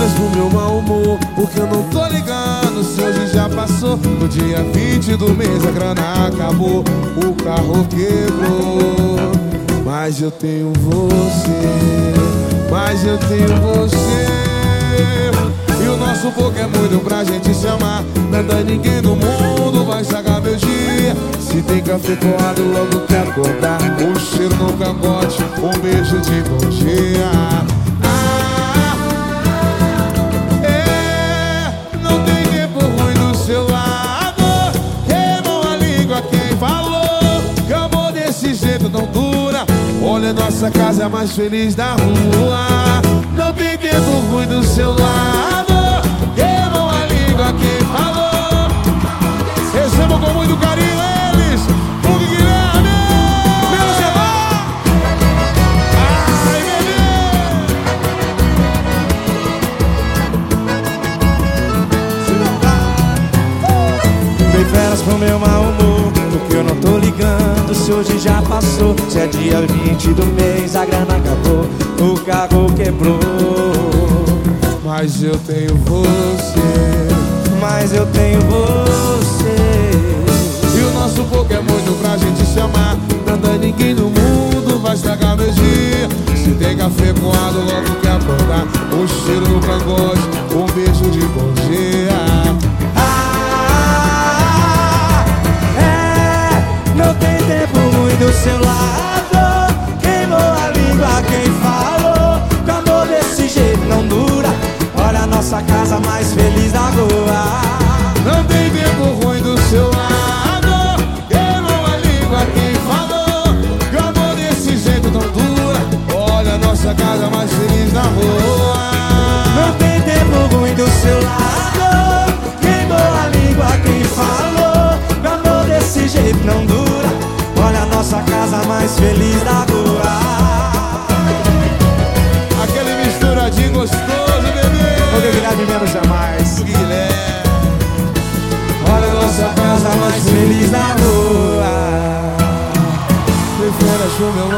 férias pro meu mau humor, porque eu não tô ligando se hoje já passou. No dia 20 do mês a grana acabou, o carro quebrou. Mas eu tenho você, mas eu tenho você. E o nosso pouco é muito pra gente se amar. Nada, ninguém no mundo vai estragar meu dia. Se tem café coado logo que acordar, um cheiro no cangote, um beijo de bom dia. Não tem tempo ruim do seu lado. Queimou a língua quem falou que amor desse jeito não dura. Olha, nossa casa é a mais feliz da rua. Não tem tempo ruim do seu lado. Queimou a língua quem falou. Recebam com muito carinho eles, o Guilherme, meu Zebá. Ai, bebê. Dei férias pro meu mau humor, porque eu não tô ligando se hoje já passou. Se é dia 20 do mês, a grana acabou, o carro quebrou. Mas eu tenho você, mas eu tenho você. e o nosso pouco é muito pra gente se amar. Nada, ninguém no mundo vai estragar meu dia. Se tem café coado logo que acordar, um cheiro no cangote, um beijo de bom dia. Não tem tempo ruim do seu lado. Queimou a língua quem falou que amor desse jeito não dura. Olha a nossa casa mais feliz da rua. Não tem tempo ruim do seu lado. Queimou a língua quem falou que amor desse jeito não dura. Olha a nossa casa mais feliz da rua. Não tem tempo ruim do seu lado. Queimou a língua quem falou que amor desse jeito não dura. Olha a nossa casa mais feliz da rua. Aquele misturadinho gostoso, bebê. O Guilherme menos jamais. O Guilherme. Olha a nossa casa mais feliz da rua. Foi férias pro meu